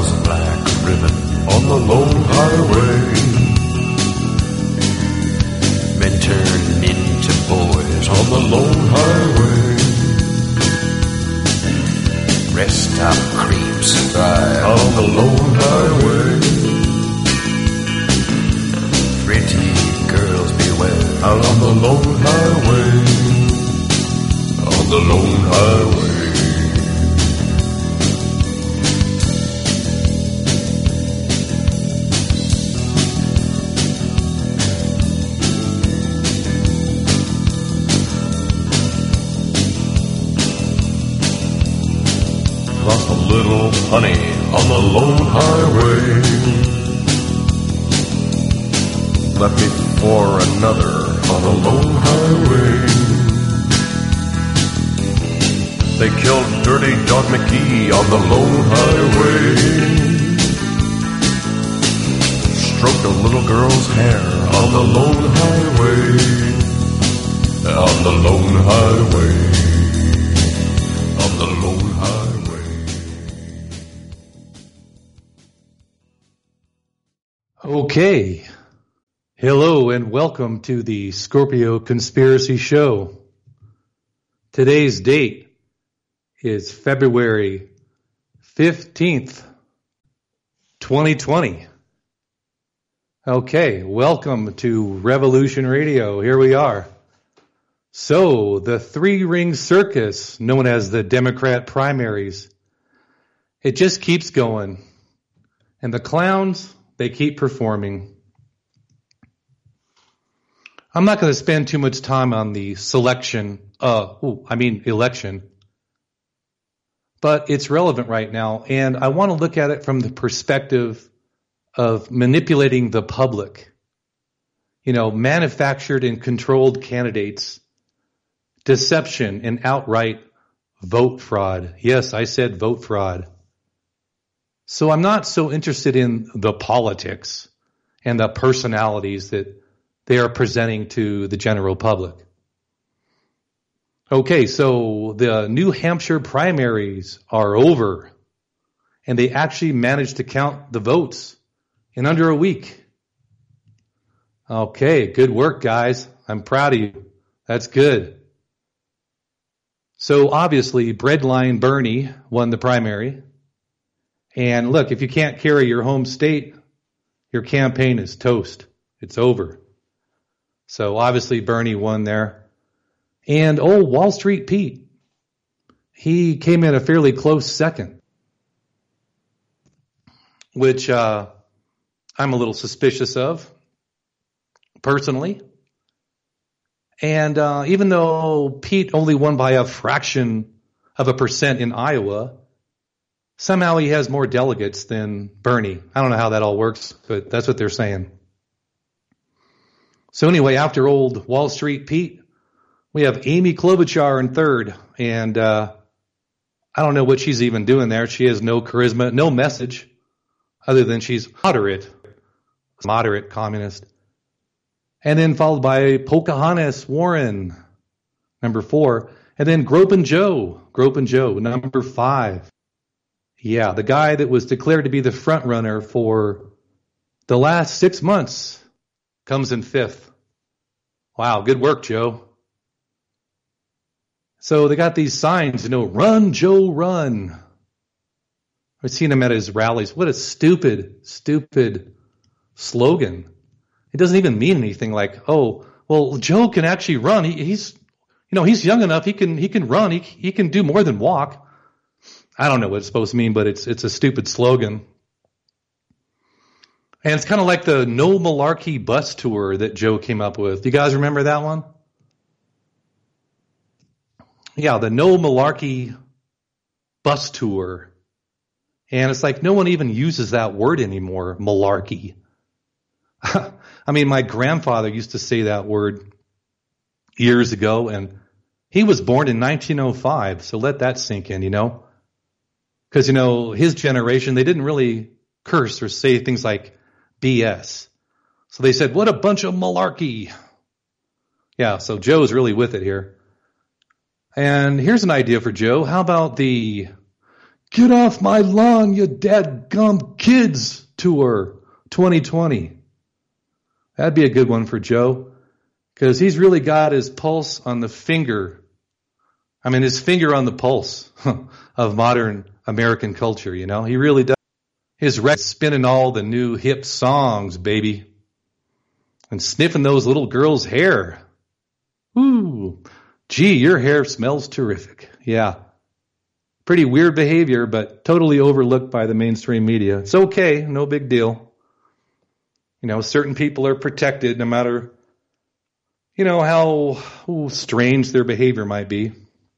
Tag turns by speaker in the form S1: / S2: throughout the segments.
S1: was like a ribbon on the lone highway. Men turned into boys on the lone highway. Rest stop creeps thrive on the lone highway. Pretty girls beware out on the lone highway. On the lone highway. Lost a little honey on the lone highway. Left me for another on the lone highway. They killed Dirty Dog McGee on the lone highway. Stroked a little girl's hair on the lone highway. On the lone highway. On the lone highway.
S2: Okay. Hello and welcome to the Scorpio Conspiracy Show. Today's date is February 15th, 2020. Okay, welcome to Revolution Radio. Here we are. So, the three-ring circus, known as the Democrat primaries, it just keeps going. And the clowns, they keep performing. I'm not going to spend too much time on the election. But it's relevant right now, and I want to look at it from the perspective of manipulating the public. You know, manufactured and controlled candidates, deception, and outright vote fraud. Yes, I said vote fraud. So I'm not so interested in the politics and the personalities that they are presenting to the general public. Okay, so the New Hampshire primaries are over, and they actually managed to count the votes in under a week. Okay, good work, guys. I'm proud of you. That's good. So obviously, Breadline Bernie won the primary. And look, if you can't carry your home state, your campaign is toast. It's over. So obviously Bernie won there. And Wall Street Pete, he came in a fairly close second, which I'm a little suspicious of, personally. And even though Pete only won by a fraction of a percent in Iowa, somehow he has more delegates than Bernie. I don't know how that all works, but that's what they're saying. So anyway, after old Wall Street Pete, we have Amy Klobuchar in third. And I don't know what she's even doing there. She has no charisma, no message, other than she's moderate communist. And then followed by Pocahontas Warren, number 4. And then Gropin' Joe, number 5. Yeah, the guy that was declared to be the front runner for the last 6 months comes in 5th. Wow, good work, Joe. So they got these signs, run, Joe, run. I've seen him at his rallies. What a stupid slogan. It doesn't even mean anything like, oh, well, Joe can actually run. He's young enough. He can run. He can do more than walk. I don't know what it's supposed to mean, but it's a stupid slogan. And it's kind of like the No Malarkey bus tour that Joe came up with. Do you guys remember that one? Yeah, the No Malarkey bus tour. And it's like no one even uses that word anymore, malarkey. I mean, my grandfather used to say that word years ago, and he was born in 1905, so let that sink in, Because, his generation, they didn't really curse or say things like BS. So they said, what a bunch of malarkey. Yeah, so Joe's really with it here. And here's an idea for Joe. How about the Get off my lawn, you dadgum kids tour 2020. That'd be a good one for Joe, because he's really got his pulse on the finger. I mean, his finger on the pulse of modern American culture, you know. He really does. His record's spinning all the new hip songs, baby. And sniffing those little girls' hair. Ooh, gee, your hair smells terrific. Yeah. Pretty weird behavior, but totally overlooked by the mainstream media. It's okay, no big deal. You know, certain people are protected no matter, you know, how strange their behavior might be.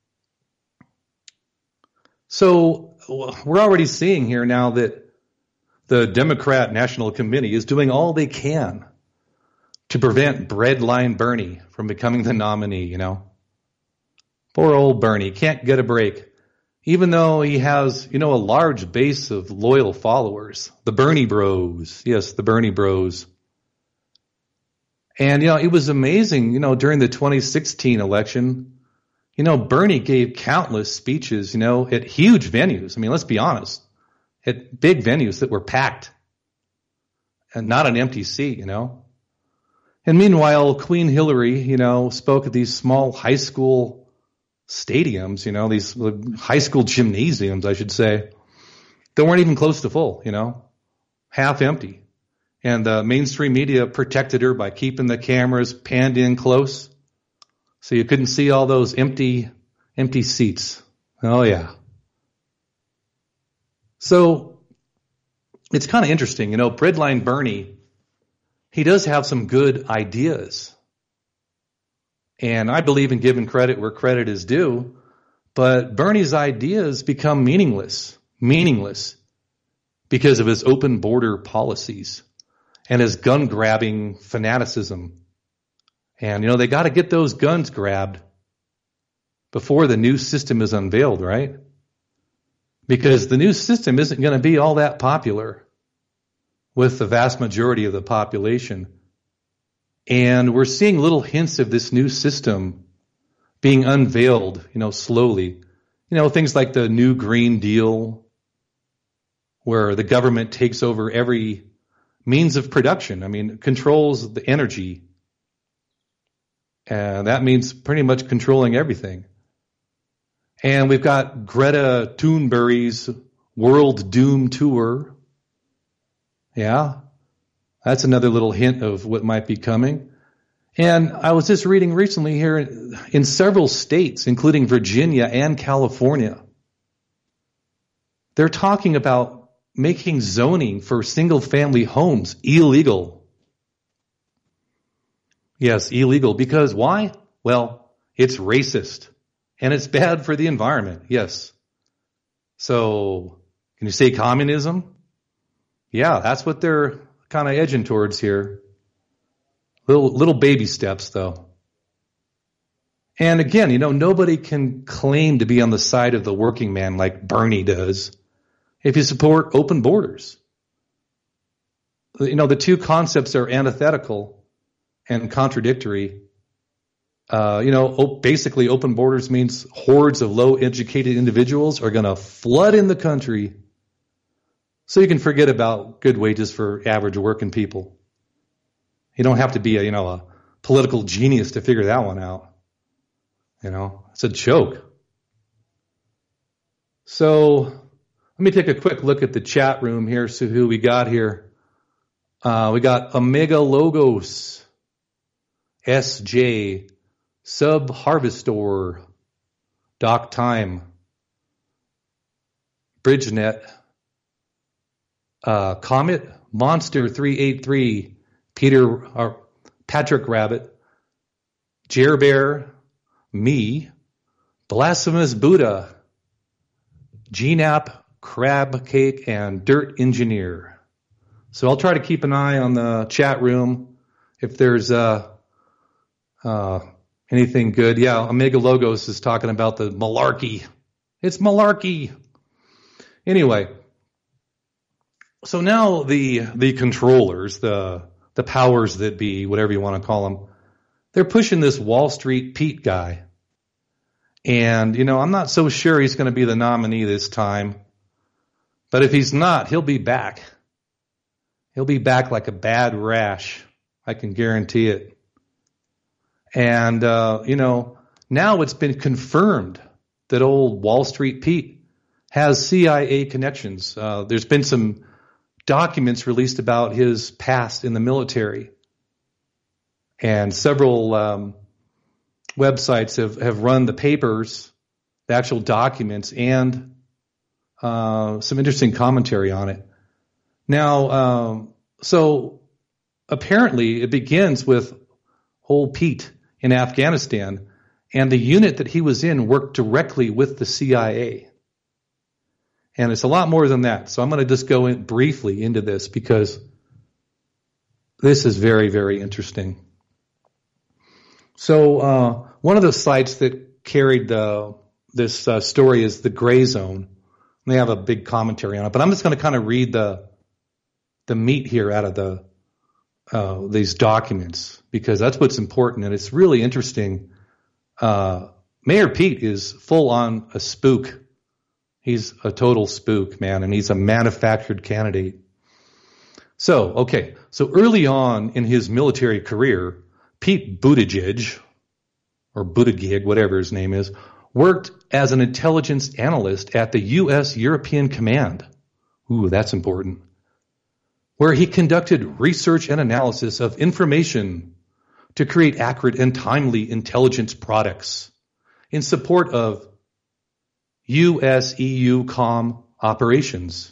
S2: So we're already seeing here now that the Democrat National Committee is doing all they can to prevent Breadline Bernie from becoming the nominee, you know. Poor old Bernie can't get a break. Even though he has, you know, a large base of loyal followers, the Bernie Bros. Yes, the Bernie Bros. And, you know, it was amazing, you know, during the 2016 election, you know, Bernie gave countless speeches, you know, at huge venues. I mean, let's be honest, at big venues that were packed and not an empty seat, you know. And meanwhile, Queen Hillary, you know, spoke at these small high school stadiums, you know, these high school gymnasiums, I should say, that weren't even close to full, you know, half empty. And the mainstream media protected her by keeping the cameras panned in close so you couldn't see all those empty seats. Oh, yeah. So it's kind of interesting, you know, Breadline Bernie, he does have some good ideas. And I believe in giving credit where credit is due, but Bernie's ideas become meaningless because of his open border policies and his gun grabbing fanaticism. And, you know, they got to get those guns grabbed before the new system is unveiled, right? Because the new system isn't going to be all that popular with the vast majority of the population. And we're seeing little hints of this new system being unveiled, you know, slowly. You know, things like the new Green Deal, where the government takes over every means of production. I mean, controls the energy. And that means pretty much controlling everything. And we've got Greta Thunberg's World Doom Tour. Yeah. That's another little hint of what might be coming. And I was just reading recently here in several states, including Virginia and California, they're talking about making zoning for single-family homes illegal. Yes, illegal. Because why? Well, it's racist. And it's bad for the environment. Yes. So, can you say communism? Yeah, that's what they're kind of edging towards here. Little baby steps, though. And again, you know, nobody can claim to be on the side of the working man like Bernie does if you support open borders. You know, the two concepts are antithetical and contradictory. You know, basically open borders means hordes of low-educated individuals are going to flood in the country. So you can forget about good wages for average working people. You don't have to be a political genius to figure that one out. You know, it's a joke. So let me take a quick look at the chat room here, see who we got here. We got Omega Logos, SJ, Sub Harvestor, Doc Time, BridgeNet, Comet, Monster 383, Patrick Rabbit, Jer Bear, me, Blasphemous Buddha, GNAP, Crab Cake, and Dirt Engineer. So I'll try to keep an eye on the chat room if there's anything good. Yeah, Omega Logos is talking about the malarkey. It's malarkey. Anyway, so now the controllers, the powers that be, whatever you want to call them, they're pushing this Wall Street Pete guy. And, you know, I'm not so sure he's going to be the nominee this time. But if he's not, he'll be back. He'll be back like a bad rash. I can guarantee it. And, now it's been confirmed that old Wall Street Pete has CIA connections. There's been some documents released about his past in the military. And several websites have run the papers, the actual documents, and some interesting commentary on it. Now, so apparently it begins with old Pete in Afghanistan, and the unit that he was in worked directly with the CIA. And it's a lot more than that. So I'm going to just go in briefly into this because this is very, very interesting. So one of the sites that carried this story is the Gray Zone. They have a big commentary on it, but I'm just going to kind of read the meat here out of these documents because that's what's important, and it's really interesting. Mayor Pete is full on a spook. He's a total spook, man, and he's a manufactured candidate. So early on in his military career, Pete Buttigieg, or Buttigieg, whatever his name is, worked as an intelligence analyst at the U.S. European Command. Ooh, that's important. Where he conducted research and analysis of information to create accurate and timely intelligence products in support of U.S.-EU comm operations.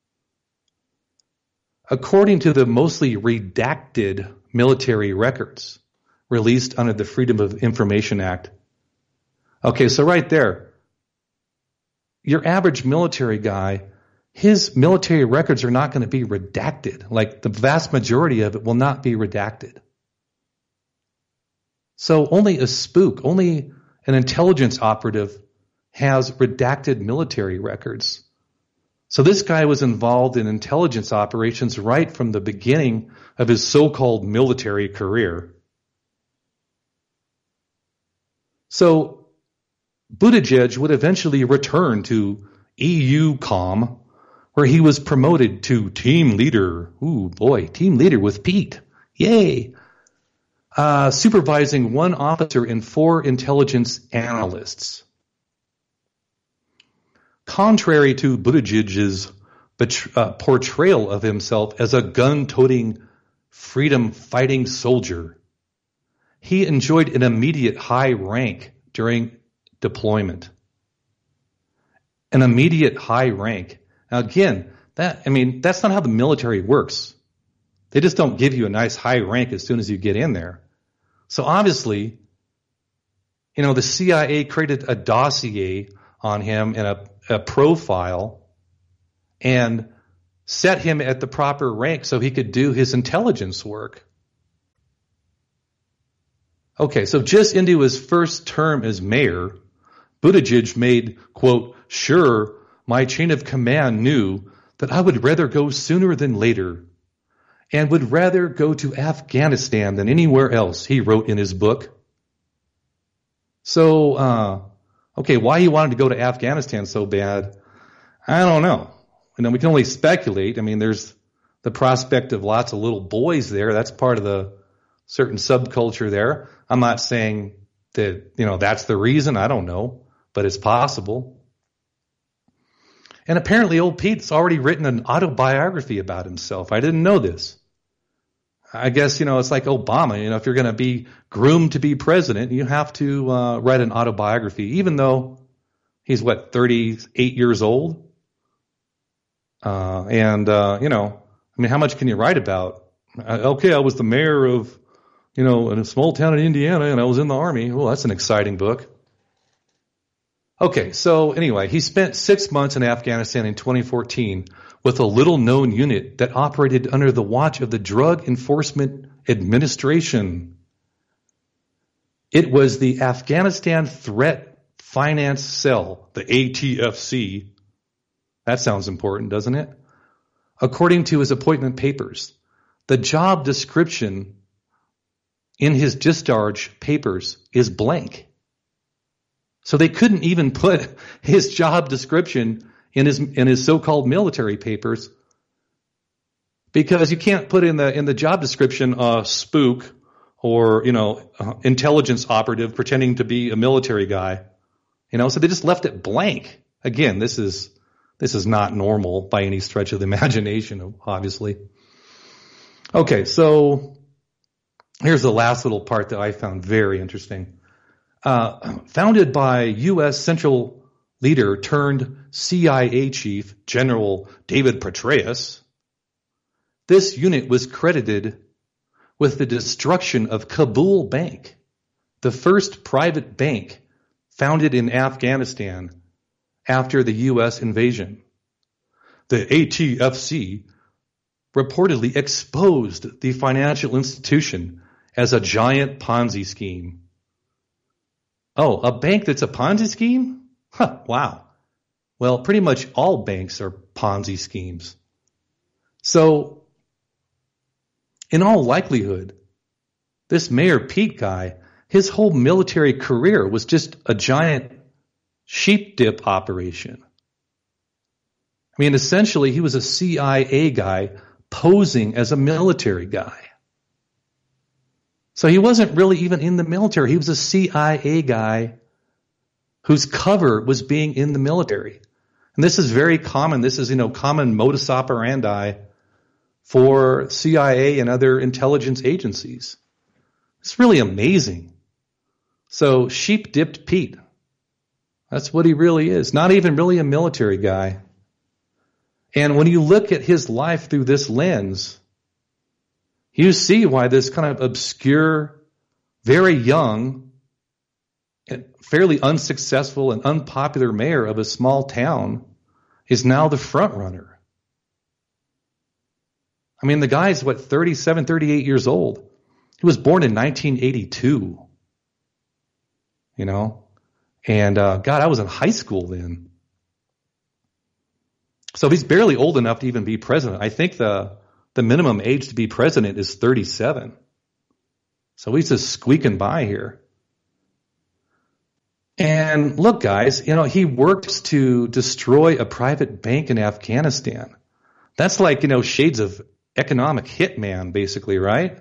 S2: According to the mostly redacted military records released under the Freedom of Information Act. Okay, so right there, your average military guy, his military records are not going to be redacted. Like the vast majority of it will not be redacted. So only a spook, only an intelligence operative has redacted military records. So this guy was involved in intelligence operations right from the beginning of his so-called military career. So Buttigieg would eventually return to EUCOM, where he was promoted to team leader. Ooh, boy, team leader with Pete. Yay. Supervising one officer and 4 intelligence analysts. Contrary to Buttigieg's portrayal of himself as a gun-toting, freedom-fighting soldier, he enjoyed an immediate high rank during deployment. An immediate high rank. Now again, that's not how the military works. They just don't give you a nice high rank as soon as you get in there. So obviously, the CIA created a dossier on him and a profile and set him at the proper rank so he could do his intelligence work. Okay, so just into his first term as mayor, Buttigieg made, quote, sure, my chain of command knew that I would rather go sooner than later and would rather go to Afghanistan than anywhere else, he wrote in his book. So, why he wanted to go to Afghanistan so bad, I don't know. We can only speculate. There's the prospect of lots of little boys there. That's part of the certain subculture there. I'm not saying that, that's the reason. I don't know, but it's possible. And apparently old Pete's already written an autobiography about himself. I didn't know this. I guess, it's like Obama. If you're going to be groomed to be president, you have to write an autobiography, even though he's, 38 years old? How much can you write about? I was the mayor of, in a small town in Indiana, and I was in the Army. Well, that's an exciting book. Okay, so anyway, he spent 6 months in Afghanistan in 2014 with a little-known unit that operated under the watch of the Drug Enforcement Administration. It was the Afghanistan Threat Finance Cell, the ATFC. That sounds important, doesn't it? According to his appointment papers, the job description in his discharge papers is blank. So they couldn't even put his job description in his so-called military papers, because you can't put in the job description spook or intelligence operative pretending to be a military guy. So they just left it blank. Again, this is not normal by any stretch of the imagination, obviously. Okay, so here's the last little part that I found very interesting. Founded by U.S. Central Leader turned CIA Chief General David Petraeus, this unit was credited with the destruction of Kabul Bank, the first private bank founded in Afghanistan after the U.S. invasion. The ATFC reportedly exposed the financial institution as a giant Ponzi scheme. Oh, a bank that's a Ponzi scheme? Huh, wow. Well, pretty much all banks are Ponzi schemes. So, in all likelihood, this Mayor Pete guy, his whole military career was just a giant sheep dip operation. I mean, essentially, he was a CIA guy posing as a military guy. So he wasn't really even in the military. He was a CIA guy whose cover was being in the military. And this is very common. This is, common modus operandi for CIA and other intelligence agencies. It's really amazing. So sheep-dipped Pete. That's what he really is. Not even really a military guy. And when you look at his life through this lens, you see why this kind of obscure, very young, and fairly unsuccessful and unpopular mayor of a small town is now the front runner. I mean, the guy's, 37, 38 years old. He was born in 1982. And God, I was in high school then. So he's barely old enough to even be president. I think the minimum age to be president is 37. So he's just squeaking by here. And look, guys, he works to destroy a private bank in Afghanistan. That's like, shades of economic hitman, basically, right?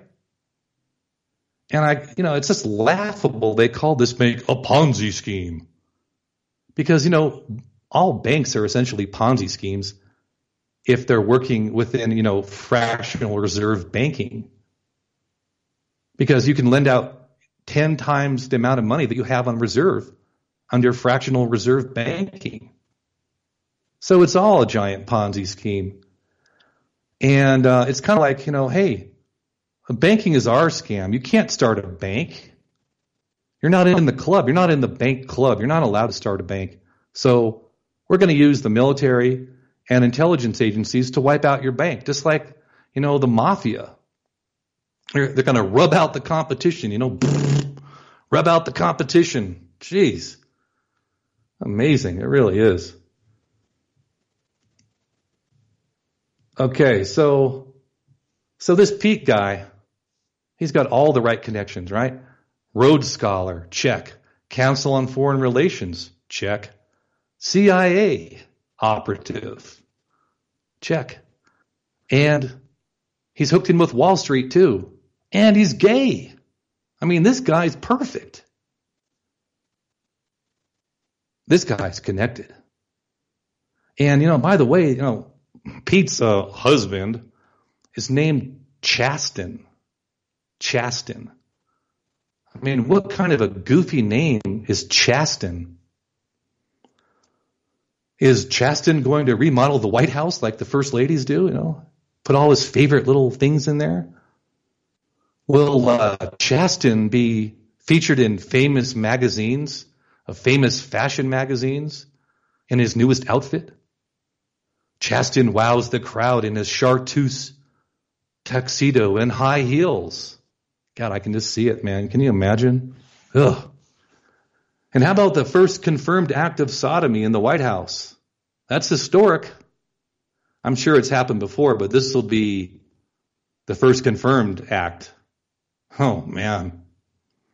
S2: And it's just laughable they call this bank a Ponzi scheme. Because, all banks are essentially Ponzi schemes if they're working within, fractional reserve banking. Because you can lend out 10 times the amount of money that you have on reserve under fractional reserve banking. So it's all a giant Ponzi scheme. And it's kind of like, hey, banking is our scam. You can't start a bank. You're not in the club. You're not in the bank club. You're not allowed to start a bank. So we're going to use the military and intelligence agencies to wipe out your bank, just like, the mafia. They're going to rub out the competition, rub out the competition. Jeez. Amazing. It really is. Okay, so this Pete guy, he's got all the right connections, right? Rhodes Scholar, check. Council on Foreign Relations, check. CIA operative, check. And he's hooked in with Wall Street too. And he's gay. I mean, this guy's perfect. This guy's connected. And, by the way, Pete's husband is named Chasten. Chasten. I mean, what kind of a goofy name is Chasten? Is Chasten going to remodel the White House like the first ladies do, Put all his favorite little things in there? Will Chasten be featured in famous magazines, famous fashion magazines, in his newest outfit? Chasten wows the crowd in his chartreuse tuxedo and high heels. God, I can just see it, man. Can you imagine? Ugh. And how about the first confirmed act of sodomy in the White House? That's historic. I'm sure it's happened before, but this will be the first confirmed act. Oh, man.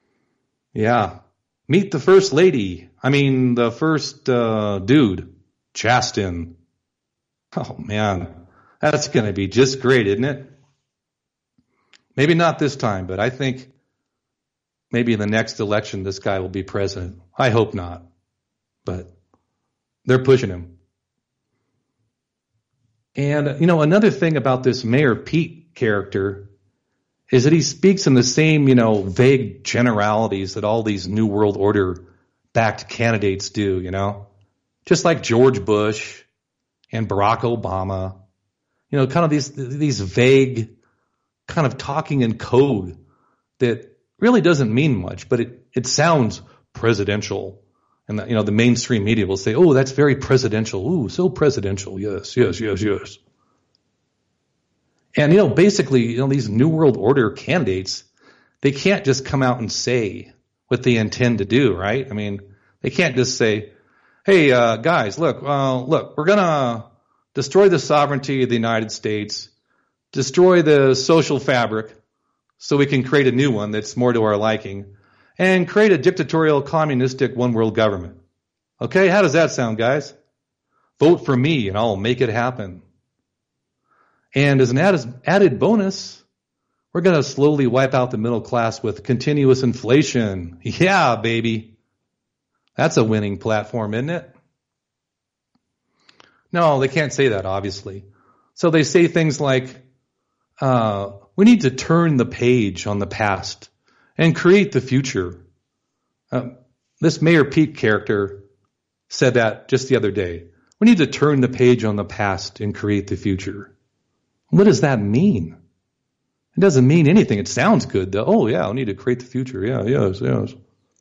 S2: Yeah. Meet the first lady. The first dude. Chasten. Oh, man, that's going to be just great, isn't it? Maybe not this time, but I think maybe in the next election this guy will be president. I hope not, but they're pushing him. And, another thing about this Mayor Pete character is that he speaks in the same, vague generalities that all these New World Order-backed candidates do, just like George Bush and Barack Obama, kind of these vague kind of talking in code that really doesn't mean much, but it sounds presidential. And the mainstream media will say, oh, that's very presidential. Ooh, so presidential. Yes, yes, yes, yes. And, basically, these New World Order candidates, they can't just come out and say what they intend to do, right? I mean, they can't just say, hey, guys, look, we're going to destroy the sovereignty of the United States, destroy the social fabric so we can create a new one that's more to our liking, and create a dictatorial, communistic one-world government. Okay, how does that sound, guys? Vote for me and I'll make it happen. And as an added bonus, we're going to slowly wipe out the middle class with continuous inflation. Yeah, baby. That's a winning platform, isn't it? No, they can't say that, obviously. So they say things like, we need to turn the page on the past and create the future. This Mayor Pete character said that just the other day. We need to turn the page on the past and create the future. What does that mean? It doesn't mean anything. It sounds good, though. Oh, yeah, I need to create the future. Yeah, yes, yes.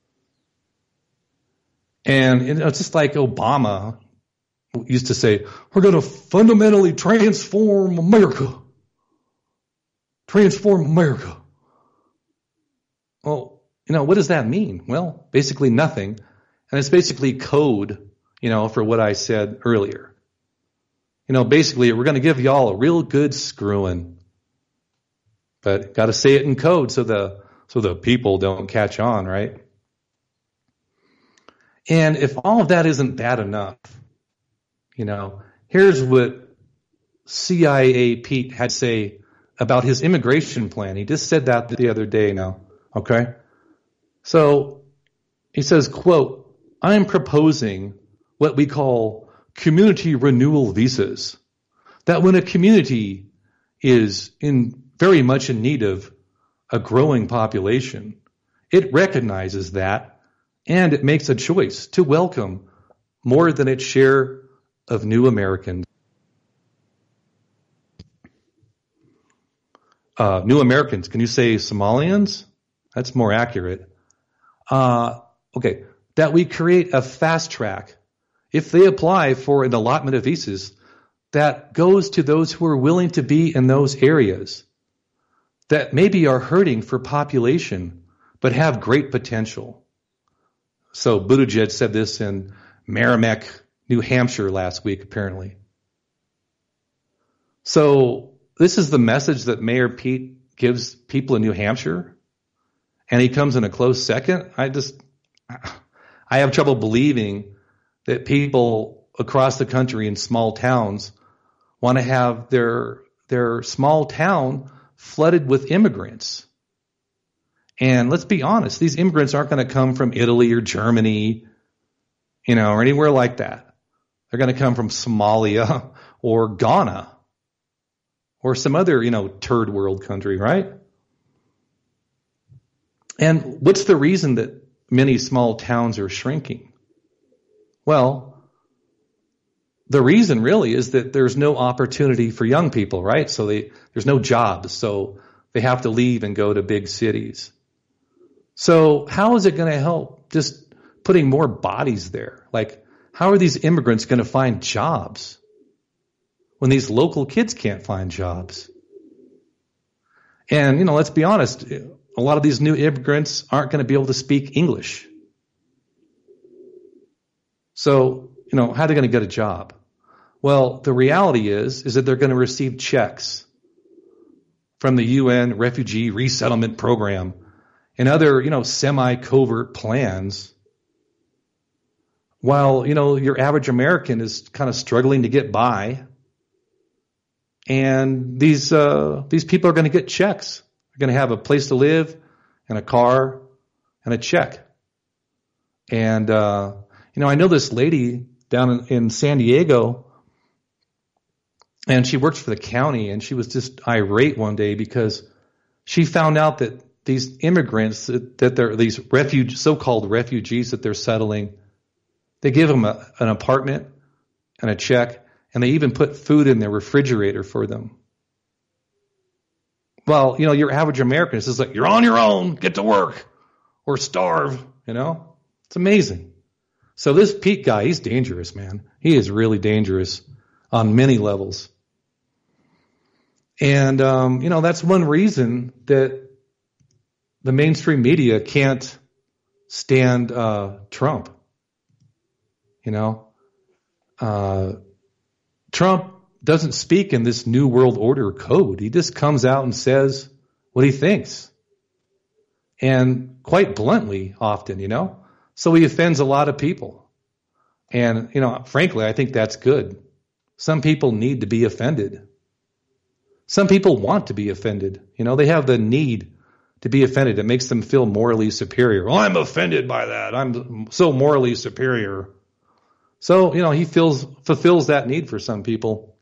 S2: And it's just like Obama used to say, we're going to fundamentally transform America. Transform America. Well, what does that mean? Well, basically nothing. And it's basically code, for what I said earlier. Basically, we're going to give y'all a real good screwing. But got to say it in code so the people don't catch on, right? And if all of that isn't bad enough, here's what CIA Pete had to say about his immigration plan. He just said that the other day now, okay? So he says, quote, I'm proposing what we call community renewal visas, that when a community is very much in need of a growing population, it recognizes that and it makes a choice to welcome more than its share of new Americans. New Americans, can you say Somalians? That's more accurate. Okay, that we create a fast track if they apply for an allotment of visas that goes to those who are willing to be in those areas that maybe are hurting for population but have great potential. So Buttigieg said this in Merrimack, New Hampshire last week, apparently. So this is the message that Mayor Pete gives people in New Hampshire, and he comes in a close second. I have trouble believing that people across the country in small towns want to have their small town flooded with immigrants. And let's be honest, these immigrants aren't going to come from Italy or Germany, or anywhere like that. They're going to come from Somalia or Ghana or some other, third world country, right? And what's the reason that many small towns are shrinking? Well, the reason really is that there's no opportunity for young people, right? So there's no jobs, so they have to leave and go to big cities. So how is it going to help just putting more bodies there? Like, how are these immigrants going to find jobs when these local kids can't find jobs? And, let's be honest, a lot of these new immigrants aren't going to be able to speak English. So, how are they going to get a job? Well, the reality is that they're going to receive checks from the UN Refugee Resettlement Program and other, semi-covert plans while, your average American is kind of struggling to get by. And these people are going to get checks. They're going to have a place to live and a car and a check. And, I know this lady down in San Diego, and she works for the county, and she was just irate one day because she found out that these immigrants, that they're these so-called refugees that they're settling, they give them an apartment and a check, and they even put food in their refrigerator for them. Well, your average American is just like, you're on your own, get to work, or starve, It's amazing. So this Pete guy, he's dangerous, man. He is really dangerous on many levels. And, that's one reason that the mainstream media can't stand Trump. Trump doesn't speak in this New World Order code. He just comes out and says what he thinks. And quite bluntly often, So he offends a lot of people. And, frankly, I think that's good. Some people need to be offended. Some people want to be offended. They have the need to be offended. It makes them feel morally superior. Well, I'm offended by that. I'm so morally superior. So, he fulfills that need for some people.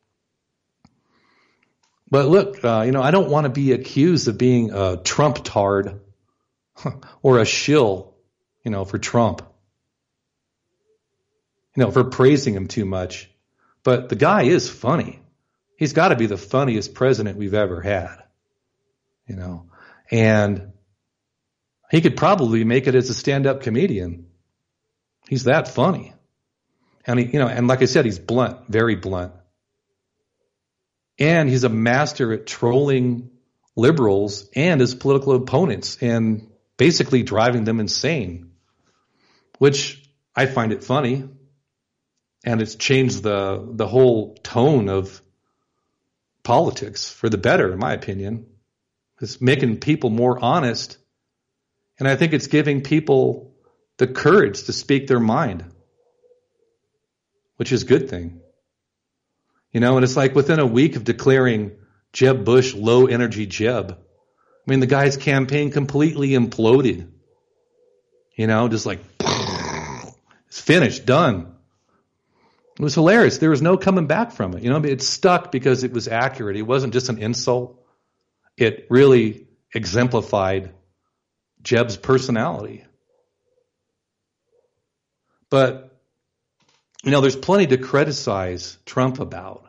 S2: But look, I don't want to be accused of being a Trump-tard or a shill, for Trump, for praising him too much. But the guy is funny. He's got to be the funniest president we've ever had, and he could probably make it as a stand-up comedian. He's that funny. And and like I said, he's blunt, very blunt. And he's a master at trolling liberals and his political opponents and basically driving them insane, which I find it funny. And it's changed the whole tone of politics for the better, in my opinion. It's making people more honest. And I think it's giving people the courage to speak their mind, which is a good thing. And it's like within a week of declaring Jeb Bush low energy Jeb, the guy's campaign completely imploded. Just like, it's finished, done. It was hilarious. There was no coming back from it. It stuck because it was accurate. It wasn't just an insult. It really exemplified Jeb's personality. But, there's plenty to criticize Trump about.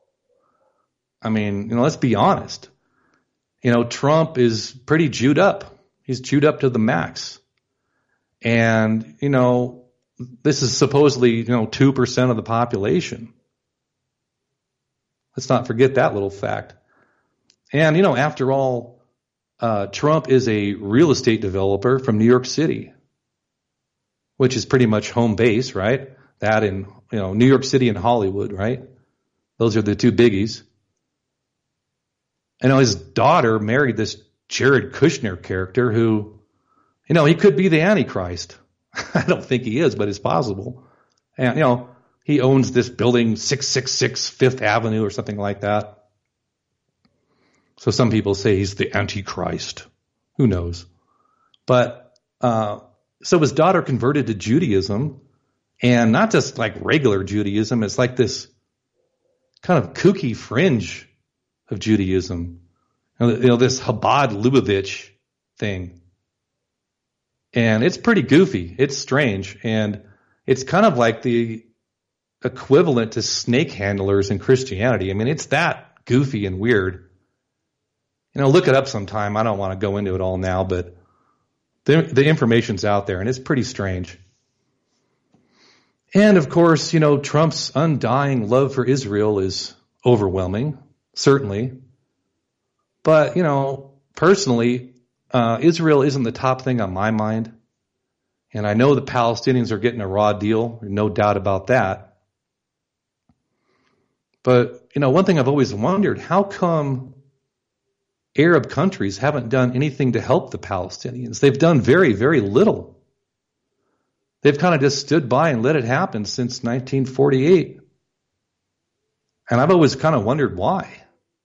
S2: Let's be honest. Trump is pretty chewed up. He's chewed up to the max. And, this is supposedly, 2% of the population. Let's not forget that little fact. And, after all, Trump is a real estate developer from New York City, which is pretty much home base, right? That in, New York City and Hollywood, right? Those are the two biggies. His daughter married this Jared Kushner character who, he could be the Antichrist. I don't think he is, but it's possible. And, he owns this building 666 Fifth Avenue or something like that. So some people say he's the Antichrist. Who knows? But, so his daughter converted to Judaism, and not just like regular Judaism. It's like this kind of kooky fringe of Judaism. This Chabad Lubavitch thing. And it's pretty goofy. It's strange. And it's kind of like the equivalent to snake handlers in Christianity. It's that goofy and weird. Look it up sometime. I don't want to go into it all now, but the information's out there, and it's pretty strange. And, of course, Trump's undying love for Israel is overwhelming, certainly. But, personally, Israel isn't the top thing on my mind. And I know the Palestinians are getting a raw deal, no doubt about that. But, one thing I've always wondered, how come Arab countries haven't done anything to help the Palestinians? They've done very, very little. they've kind of just stood by and let it happen since 1948. And I've always kind of wondered why.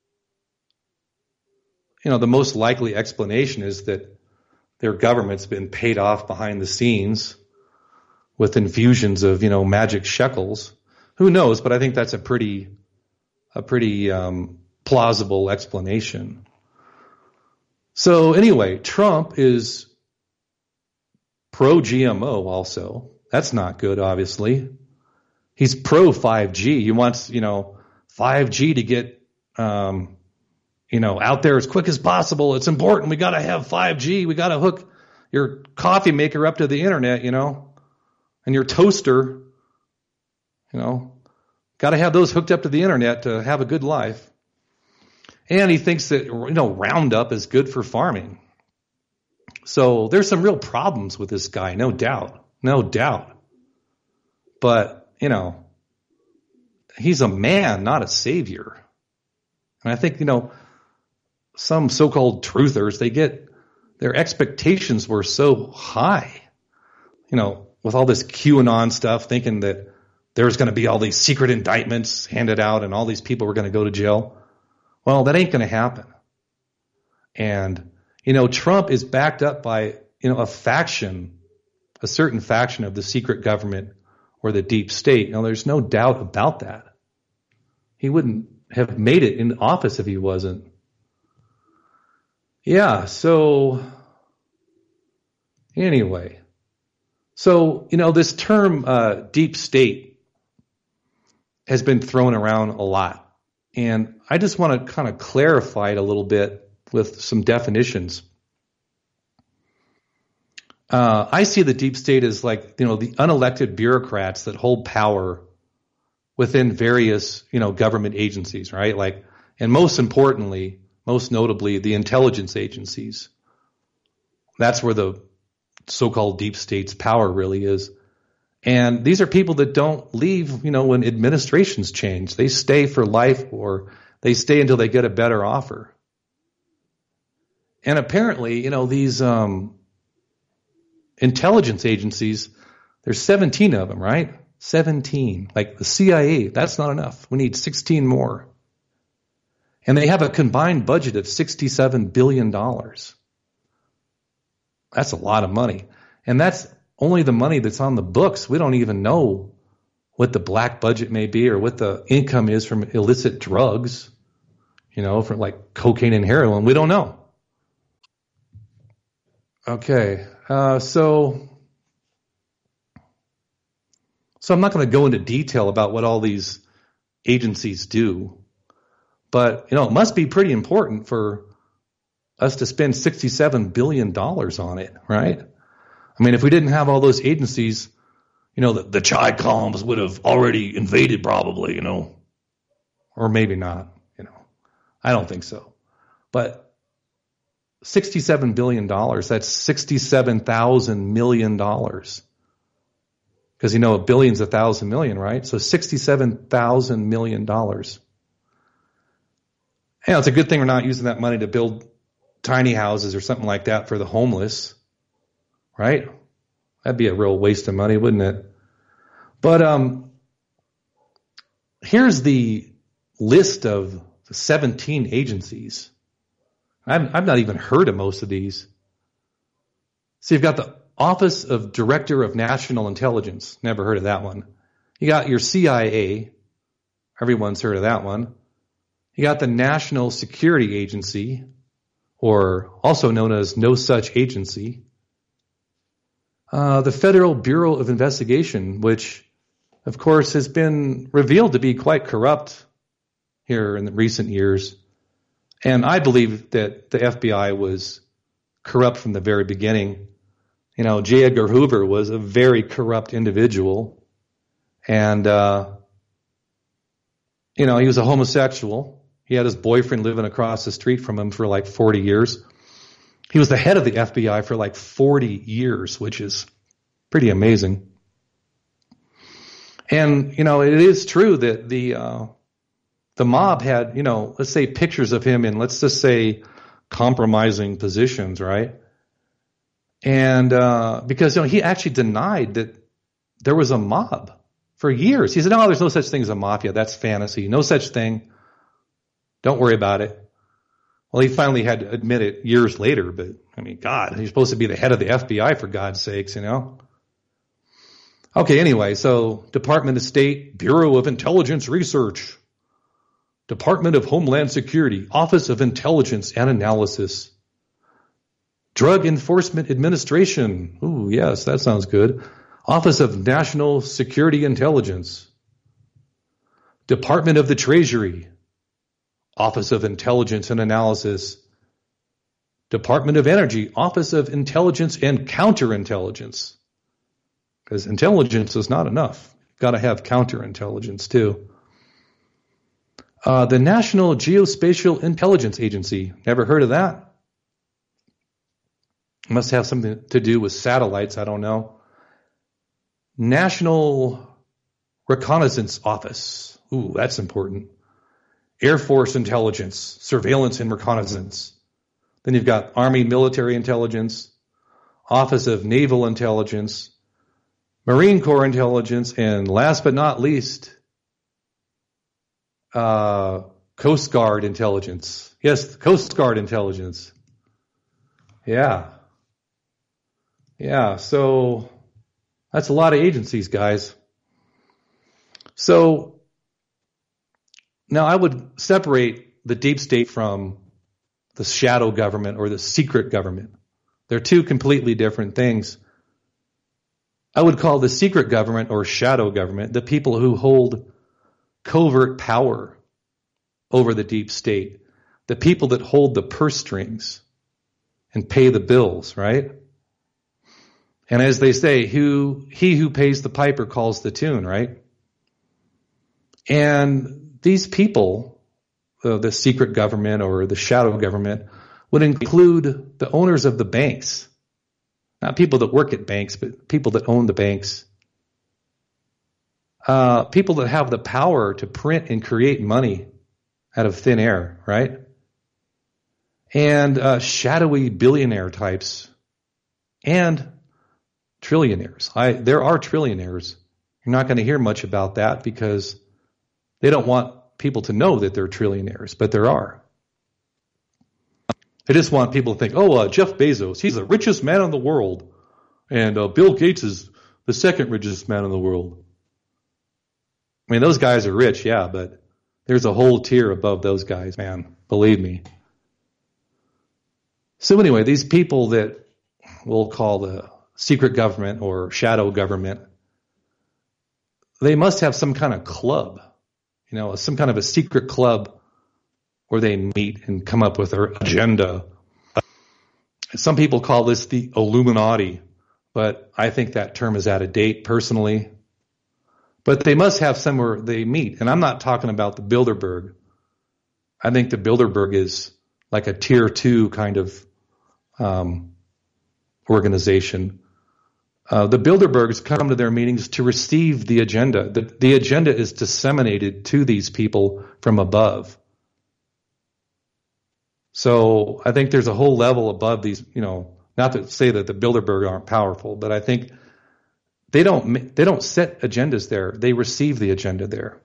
S2: The most likely explanation is that their government's been paid off behind the scenes with infusions of, magic shekels. Who knows? But I think that's a pretty plausible explanation. So anyway, Trump is pro-GMO also. That's not good, obviously. He's pro-5G. He wants, 5G to get, out there as quick as possible. It's important. We got to have 5G. We got to hook your coffee maker up to the internet, and your toaster, got to have those hooked up to the internet to have a good life. And he thinks that, Roundup is good for farming. So there's some real problems with this guy, no doubt. But, he's a man, not a savior. And I think, some so-called truthers, their expectations were so high, with all this QAnon stuff, thinking that there's going to be all these secret indictments handed out and all these people were going to go to jail. Well, that ain't going to happen. And, Trump is backed up by, a certain faction of the secret government or the deep state. Now, there's no doubt about that. He wouldn't have made it in office if he wasn't. Yeah, so anyway. So, this term deep state has been thrown around a lot. And I just want to kind of clarify it a little bit with some definitions. I see the deep state as like, the unelected bureaucrats that hold power within various, government agencies, right? Like, and most notably, the intelligence agencies. That's where the so-called deep state's power really is. And these are people that don't leave, when administrations change. They stay for life, or they stay until they get a better offer. And apparently, these intelligence agencies, there's 17 of them, right? 17. Like the CIA, that's not enough. We need 16 more. And they have a combined budget of $67 billion. That's a lot of money. And that's only the money that's on the books. We don't even know what the black budget may be or what the income is from illicit drugs, for like cocaine and heroin. We don't know. Okay. So I'm not going to go into detail about what all these agencies do, but, it must be pretty important for us to spend $67 billion on it, right? I mean, if we didn't have all those agencies, the Chi Coms would have already invaded probably, or maybe not, I don't think so. But $67 billion, that's $67,000 million. Because, a billion's 1,000 million, right? So $67,000 million. Yeah, it's a good thing we're not using that money to build tiny houses or something like that for the homeless, right? That'd be a real waste of money, wouldn't it? But here's the list of the 17 agencies. I've not even heard of most of these. So you've got the Office of Director of National Intelligence. Never heard of that one. You got your CIA. Everyone's heard of that one. You got the National Security Agency, or also known as No Such Agency. The Federal Bureau of Investigation, which, of course, has been revealed to be quite corrupt here in the recent years. And I believe that the FBI was corrupt from the very beginning. J. Edgar Hoover was a very corrupt individual. And, he was a homosexual. He had his boyfriend living across the street from him for like 40 years. He was the head of the FBI for like 40 years, which is pretty amazing. And, it is true that the mob had, let's say pictures of him in, let's just say, compromising positions, right? And because, he actually denied that there was a mob for years. He said, no, there's no such thing as a mafia. That's fantasy. No such thing. Don't worry about it. Well, he finally had to admit it years later, but I mean, God, he's supposed to be the head of the FBI for God's sakes, you know? Okay, anyway, so Department of State, Bureau of Intelligence Research, Department of Homeland Security, Office of Intelligence and Analysis, Drug Enforcement Administration. Ooh, yes, that sounds good. Office of National Security Intelligence, Department of the Treasury, Office of Intelligence and Analysis, Department of Energy, Office of Intelligence and Counterintelligence. Because intelligence is not enough. You've got to have counterintelligence too. The National Geospatial Intelligence Agency. Never heard of that? Must have something to do with satellites. I don't know. National Reconnaissance Office. Ooh, that's important. Air Force Intelligence, Surveillance and Reconnaissance. Then you've got Army Military Intelligence, Office of Naval Intelligence, Marine Corps Intelligence, and last but not least, Coast Guard Intelligence. Yes, Coast Guard Intelligence. Yeah, so that's a lot of agencies, guys. So now I would separate the deep state from the shadow government or the secret government. They're two completely different things. I would call the secret government or shadow government the people who hold covert power over the deep state, the people that hold the purse strings and pay the bills, right? And as they say, he who pays the piper calls the tune, right? And these people, the secret government or the shadow government, would include the owners of the banks. Not people that work at banks, but people that own the banks. People that have the power to print and create money out of thin air, right? And shadowy billionaire types and trillionaires. There are trillionaires. You're not going to hear much about that because they don't want people to know that they're trillionaires, but there are. They just want people to think, Jeff Bezos, he's the richest man in the world. And Bill Gates is the second richest man in the world. I mean, those guys are rich, yeah, but there's a whole tier above those guys, man. Believe me. So anyway, these people that we'll call the secret government or shadow government, they must have some kind of club, some kind of a secret club where they meet and come up with their agenda. Some people call this the Illuminati, but I think that term is out of date personally. But they must have somewhere they meet. And I'm not talking about the Bilderberg. I think the Bilderberg is like a tier 2 kind of organization. The Bilderbergs come to their meetings to receive the agenda. The agenda is disseminated to these people from above. So I think there's a whole level above these, not to say that the Bilderberg aren't powerful, but I think they don't set agendas there. They receive the agenda there.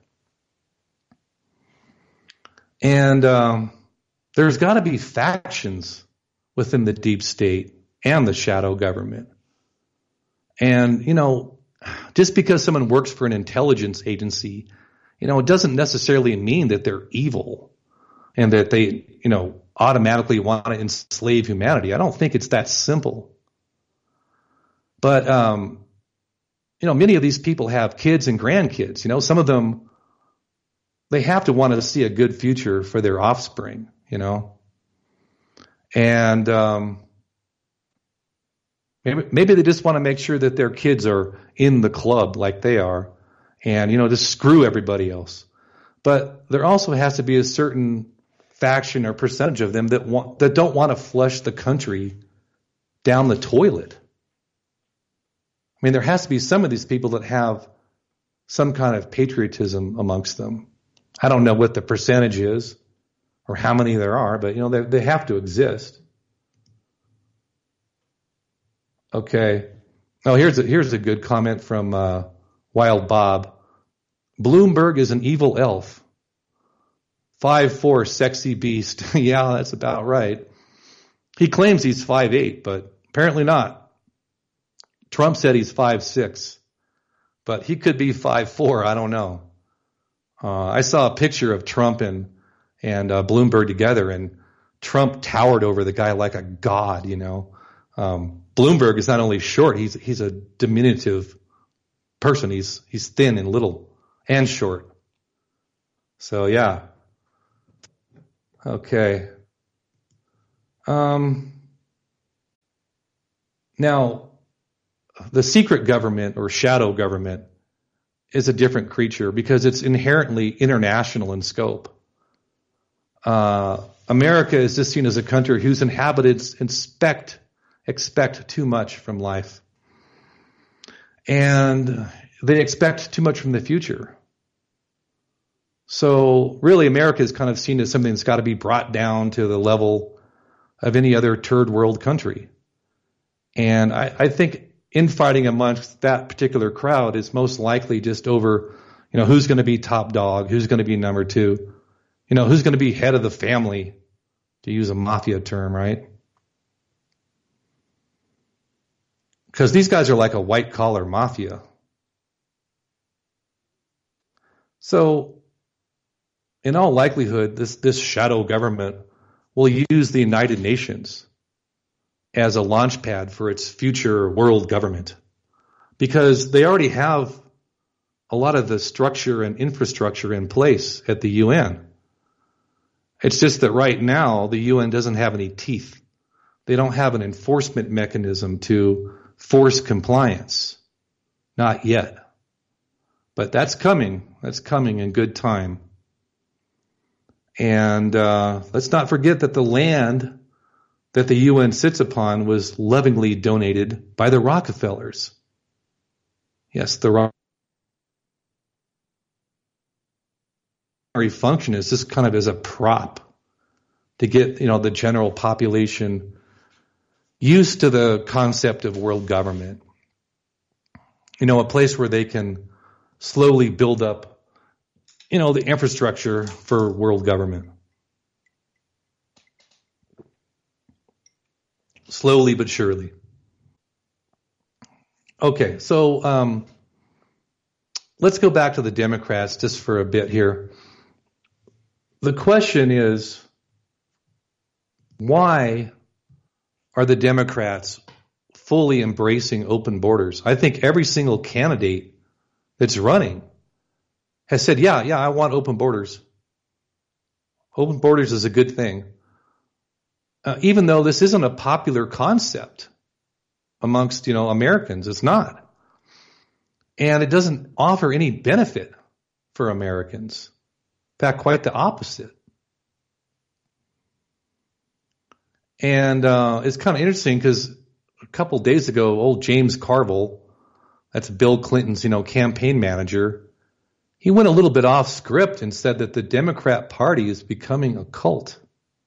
S2: And there's got to be factions within the deep state and the shadow government. And, just because someone works for an intelligence agency, it doesn't necessarily mean that they're evil and that they, automatically want to enslave humanity. I don't think it's that simple. But, many of these people have kids and grandkids. Some of them, they have to want to see a good future for their offspring, And maybe they just want to make sure that their kids are in the club like they are and, just screw everybody else. But there also has to be a certain faction or percentage of them that don't want to flush the country down the toilet. I mean, there has to be some of these people that have some kind of patriotism amongst them. I don't know what the percentage is or how many there are, but, they have to exist. Okay. Oh, here's a good comment from Wild Bob. Bloomberg is an evil elf. 5'4", sexy beast. Yeah, that's about right. He claims he's 5'8", but apparently not. Trump said he's 5'6", but he could be 5'4". I don't know. I saw a picture of Trump and Bloomberg together, and Trump towered over the guy like a god. Bloomberg is not only short; he's a diminutive person. He's thin and little and short. So yeah. Okay. Now, the secret government or shadow government is a different creature because it's inherently international in scope. America is just seen as a country whose inhabitants expect too much from life. And they expect too much from the future. So really, America is kind of seen as something that's got to be brought down to the level of any other third world country. And I think infighting amongst that particular crowd is most likely just over, who's going to be top dog, who's going to be number two, who's going to be head of the family, to use a mafia term, right? Because these guys are like a white collar mafia. So, in all likelihood, this shadow government will use the United Nations as a launch pad for its future world government, because they already have a lot of the structure and infrastructure in place at the UN. It's just that right now the UN doesn't have any teeth. They don't have an enforcement mechanism to force compliance. Not yet. But that's coming. That's coming in good time. And let's not forget that the land that the UN sits upon was lovingly donated by the Rockefellers. Yes, the function is just kind of as a prop to get, the general population used to the concept of world government. A place where they can slowly build up, the infrastructure for world government. Slowly but surely. Okay, so let's go back to the Democrats just for a bit here. The question is, why are the Democrats fully embracing open borders? I think every single candidate that's running has said, yeah, I want open borders. Open borders is a good thing. Even though this isn't a popular concept amongst, Americans, it's not. And it doesn't offer any benefit for Americans. In fact, quite the opposite. And it's kind of interesting because a couple days ago, old James Carville, that's Bill Clinton's, campaign manager, he went a little bit off script and said that the Democrat Party is becoming a cult.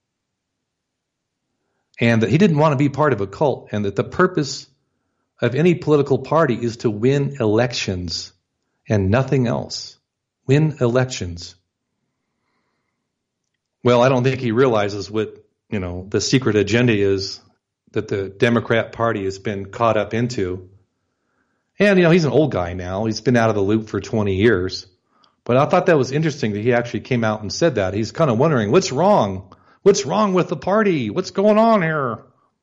S2: And that he didn't want to be part of a cult, and that the purpose of any political party is to win elections and nothing else. Win elections. Well, I don't think he realizes what, the secret agenda is that the Democrat Party has been caught up into. And, he's an old guy now. He's been out of the loop for 20 years. But I thought that was interesting that he actually came out and said that. He's kind of wondering, what's wrong? What's wrong with the party? What's going on here?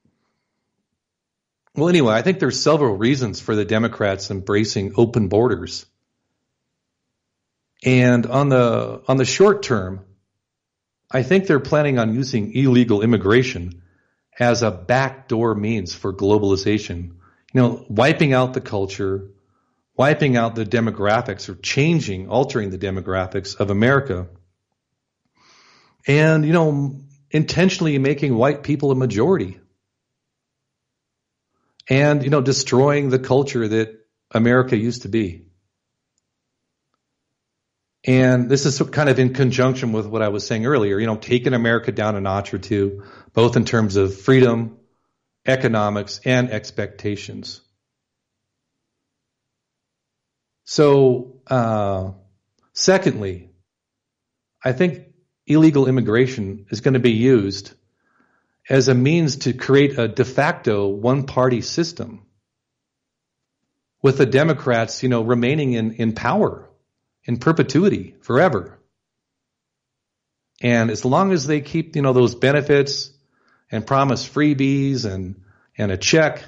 S2: Well, anyway, I think there's several reasons for the Democrats embracing open borders. And on the short term, I think they're planning on using illegal immigration as a backdoor means for globalization. Wiping out the culture, wiping out the demographics, or altering the demographics of America. And, intentionally making white people a majority. And, destroying the culture that America used to be. And this is kind of in conjunction with what I was saying earlier, taking America down a notch or two, both in terms of freedom, economics, and expectations. So, secondly, I think illegal immigration is going to be used as a means to create a de facto one-party system with the Democrats, remaining in power in perpetuity forever. And as long as they keep, those benefits and promise freebies and a check,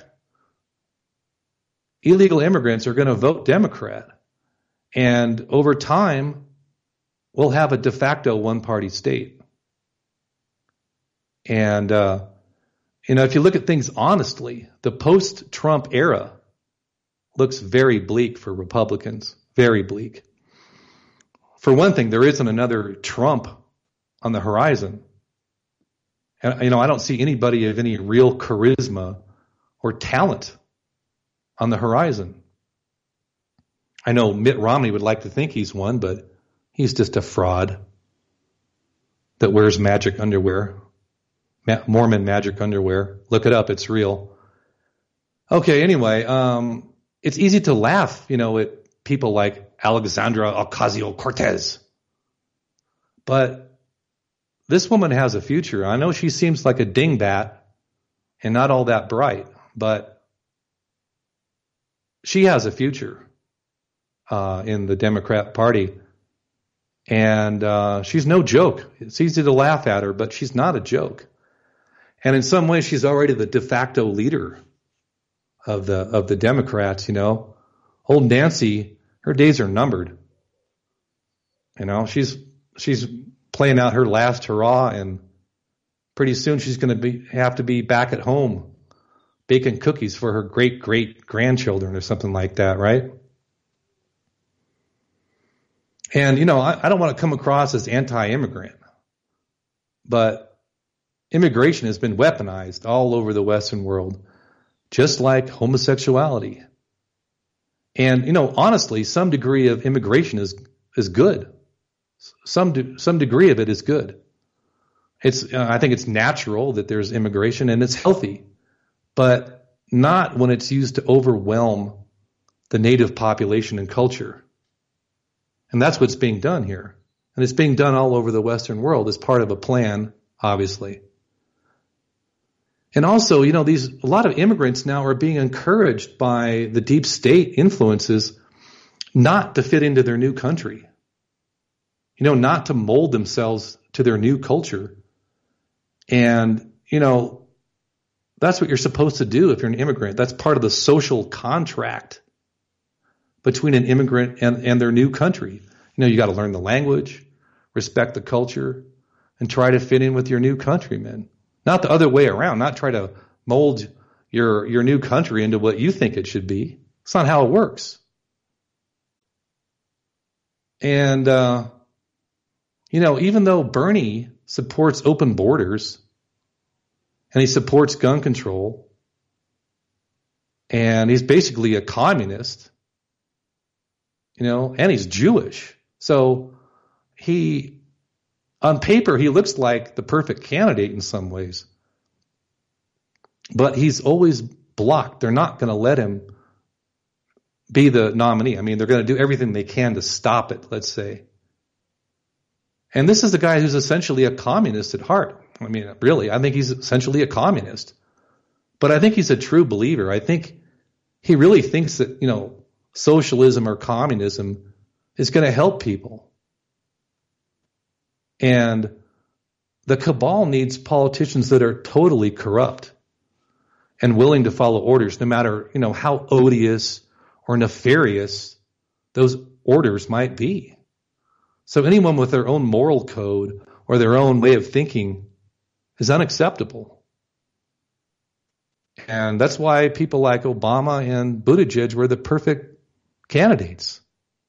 S2: illegal immigrants are going to vote Democrat. And over time, we'll have a de facto one-party state. And, if you look at things honestly, the post-Trump era looks very bleak for Republicans, very bleak. For one thing, there isn't another Trump on the horizon. And, I don't see anybody of any real charisma or talent on the horizon. I know Mitt Romney would like to think he's one, but he's just a fraud that wears magic underwear, Mormon magic underwear. Look it up. It's real. Okay. Anyway, it's easy to laugh, at people like Alexandra Ocasio-Cortez, but this woman has a future. I know she seems like a dingbat and not all that bright, but she has a future in the Democrat Party. And she's no joke. It's easy to laugh at her, but she's not a joke. And in some ways, she's already the de facto leader of the Democrats. Old Nancy, her days are numbered. She's playing out her last hurrah, and pretty soon she's going to have to be back at home baking cookies for her great grandchildren or something like that, right? And, I don't want to come across as anti-immigrant, but immigration has been weaponized all over the Western world, just like homosexuality. And, honestly, some degree of immigration is good. Some degree of it is good. I think it's natural that there's immigration and it's healthy, but not when it's used to overwhelm the native population and culture. And that's what's being done here. And it's being done all over the Western world as part of a plan, obviously. And also, a lot of immigrants now are being encouraged by the deep state influences not to fit into their new country. Not to mold themselves to their new culture. And, that's what you're supposed to do if you're an immigrant. That's part of the social contract between an immigrant and their new country. You got to learn the language, respect the culture, and try to fit in with your new countrymen. Not the other way around, not try to mold your new country into what you think it should be. It's not how it works. And, even though Bernie supports open borders and he supports gun control and he's basically a communist, and he's Jewish. So on paper, he looks like the perfect candidate in some ways. But he's always blocked. They're not going to let him be the nominee. I mean, they're going to do everything they can to stop it, let's say. And this is a guy who's essentially a communist at heart. I mean, really, I think he's essentially a communist. But I think he's a true believer. I think he really thinks that, socialism or communism is going to help people. And the cabal needs politicians that are totally corrupt and willing to follow orders, no matter, how odious or nefarious those orders might be. So anyone with their own moral code or their own way of thinking is unacceptable. And that's why people like Obama and Buttigieg were the perfect candidates.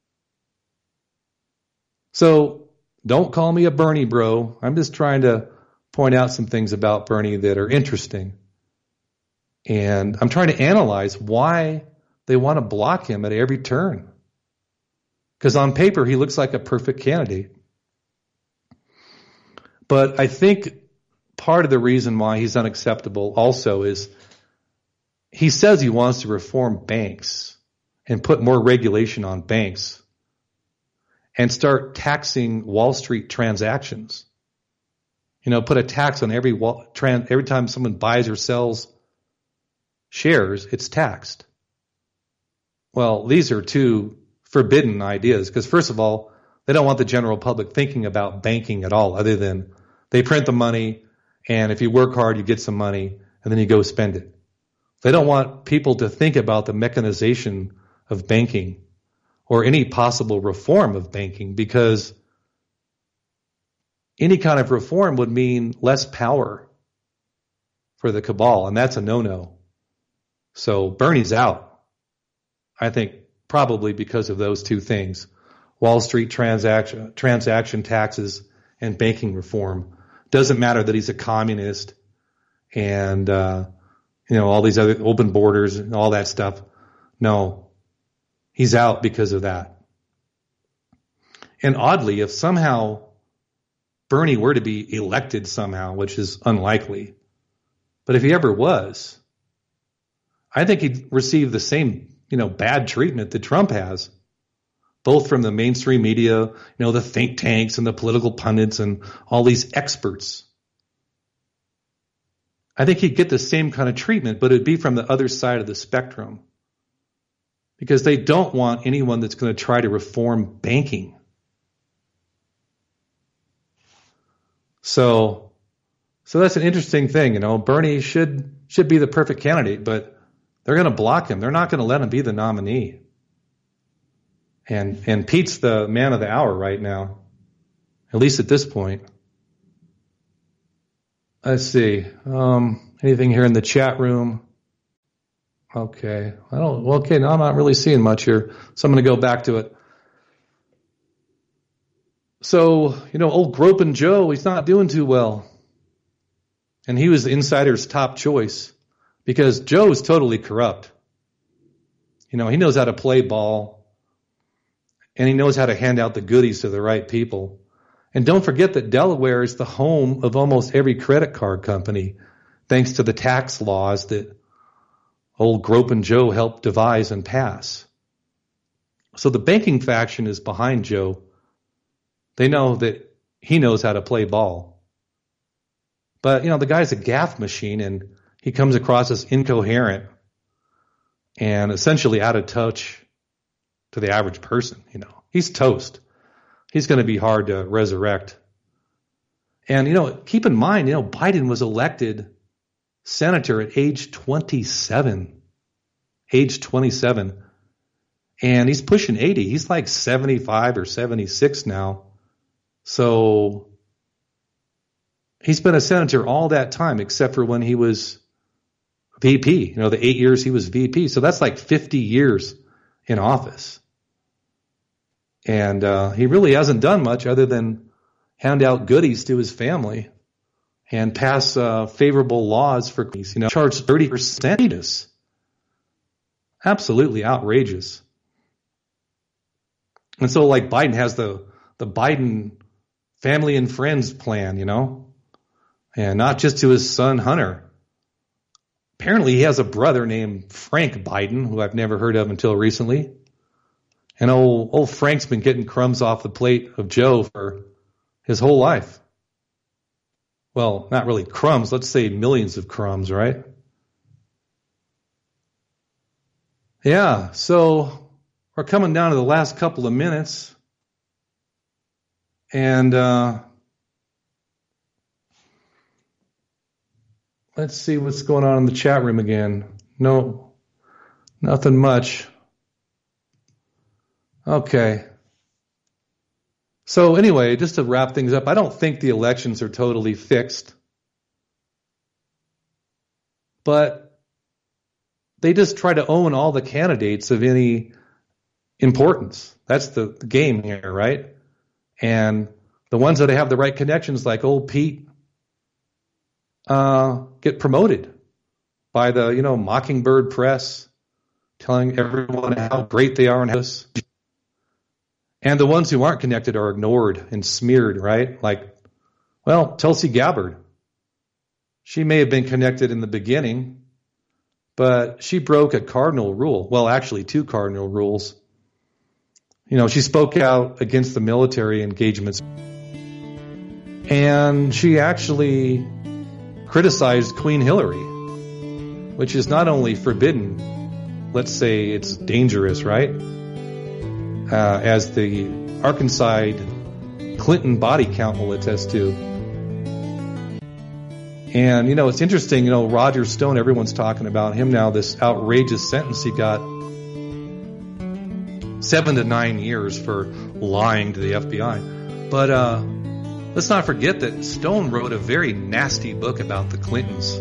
S2: So don't call me a Bernie bro. I'm just trying to point out some things about Bernie that are interesting. And I'm trying to analyze why they want to block him at every turn. Because on paper, he looks like a perfect candidate. But I think part of the reason why he's unacceptable also is he says he wants to reform banks and put more regulation on banks and start taxing Wall Street transactions. Put a tax on every time someone buys or sells shares, it's taxed. Well, these are two forbidden ideas because, first of all, they don't want the general public thinking about banking at all, other than they print the money, and if you work hard, you get some money, and then you go spend it. They don't want people to think about the mechanization of banking or any possible reform of banking, because any kind of reform would mean less power for the cabal, and that's a no-no. So Bernie's out, I think, probably because of those two things: Wall Street transaction taxes and banking reform. Doesn't matter that he's a communist and all these other open borders and all that stuff. No, he's out because of that. And oddly, if somehow Bernie were to be elected somehow, which is unlikely, but if he ever was, I think he'd receive the same, bad treatment that Trump has, both from the mainstream media, the think tanks and the political pundits and all these experts. I think he'd get the same kind of treatment, but it'd be from the other side of the spectrum, because they don't want anyone that's going to try to reform banking. So that's an interesting thing. Bernie should be the perfect candidate, but they're going to block him. They're not going to let him be the nominee. And Pete's the man of the hour right now, at least at this point. Let's see. Anything here in the chat room? Okay. No, I'm not really seeing much here, so I'm going to go back to it. So, old Groping Joe, he's not doing too well. And he was the insider's top choice because Joe's totally corrupt. He knows how to play ball, and he knows how to hand out the goodies to the right people. And don't forget that Delaware is the home of almost every credit card company, thanks to the tax laws that old Groping Joe helped devise and pass. So the banking faction is behind Joe. They know that he knows how to play ball. But, the guy's a gaffe machine, and he comes across as incoherent and essentially out of touch to the average person. He's toast. He's going to be hard to resurrect. And, keep in mind, Biden was elected senator at age 27. Age 27. And he's pushing 80. He's like 75 or 76 now. So he's been a senator all that time, except for when he was VP, the 8 years he was VP. So that's like 50 years in office. And he really hasn't done much other than hand out goodies to his family and pass favorable laws for, charge 30%. Absolutely outrageous. And so like Biden has the Biden family and friends plan, and not just to his son Hunter. Apparently he has a brother named Frank Biden, who I've never heard of until recently. And old Frank's been getting crumbs off the plate of Joe for his whole life. Well, not really crumbs. Let's say millions of crumbs, right? Yeah, so we're coming down to the last couple of minutes. And let's see what's going on in the chat room again. No, nothing much. Okay. So anyway, just to wrap things up, I don't think the elections are totally fixed. But they just try to own all the candidates of any importance. That's the game here, right? And the ones that have the right connections, like old Pete, get promoted by the, Mockingbird press, telling everyone how great they are in this. And the ones who aren't connected are ignored and smeared, right? Like, well, Tulsi Gabbard. She may have been connected in the beginning, but she broke a cardinal rule. Well, actually 2 cardinal rules. You know, she spoke out against the military engagements, and she actually criticized Queen Hillary, which is not only forbidden, let's say it's dangerous, right? As the Arkansas Clinton body count will attest to. And, you know, it's interesting, you know, Roger Stone, everyone's talking about him now, this outrageous sentence he got, 7 to 9 years for lying to the FBI. But let's not forget that Stone wrote a very nasty book about the Clintons.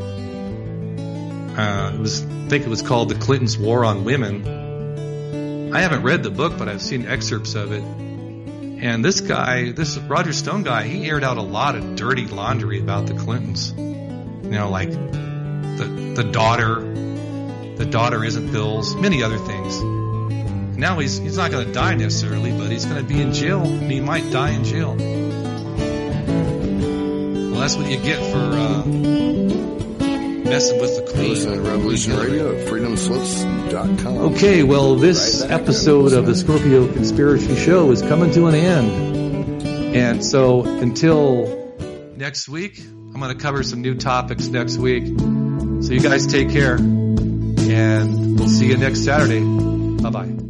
S2: I think it was called The Clintons' War on Women. I haven't read the book, but I've seen excerpts of it. And this guy, this Roger Stone guy, he aired out a lot of dirty laundry about the Clintons. You know, like the daughter isn't Bill's, many other things. Now he's not going to die necessarily, but he's going to be in jail, and he might die in jail. Well, that's what you get for messing with the Queen.
S3: Listen to Revolution Radio at freedomslips.com.
S2: Okay, well, this episode of the Scorpio Conspiracy Show is coming to an end. And so until next week, I'm going to cover some new topics next week. So you guys take care, and we'll see you next Saturday. Bye-bye.